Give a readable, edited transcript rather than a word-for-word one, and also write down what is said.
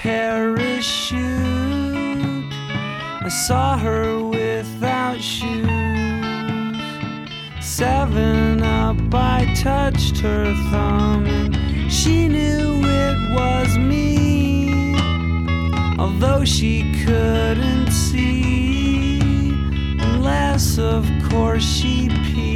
parachute. I saw her without shoes. 7 Up, I touched her thumb, and she knew it was me, although she couldn't see, unless of course she peed.